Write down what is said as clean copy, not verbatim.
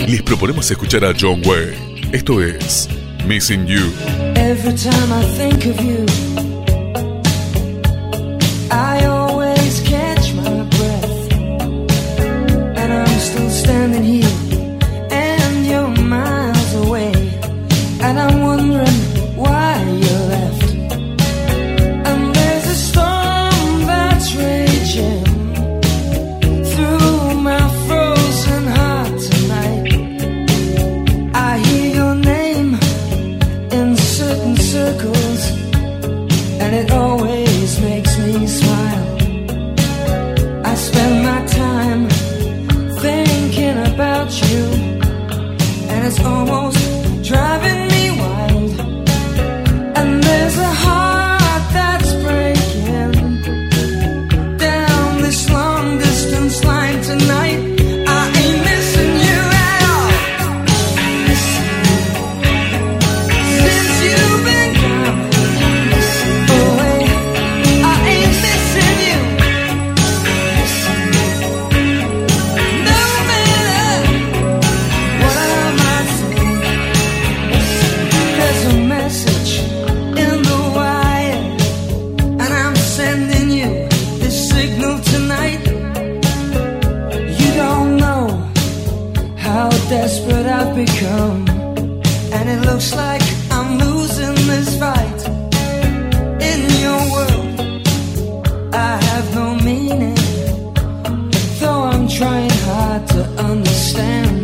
les proponemos escuchar a John Wayne. Esto es Missing You. Every time I think of you, I always catch my breath, and I'm still standing here, and you're miles away, and I'm wondering why you left. And there's a storm that's raging through my frozen heart tonight. I hear your name in certain circles, and it always makes me smile. I spend my time thinking about you, and it's almost driving me wild. And there's a heart that's breaking down this long distance line tonight. I ain't missing you at all. Missing you since you've been gone away. I ain't missing you. Missing you. No matter what I might say, there's a message in the wire, and I'm sending you this signal tonight. You don't know how desperate I've become, and it looks like I'm losing this fight. In your world, I have no meaning, though I'm trying hard to understand.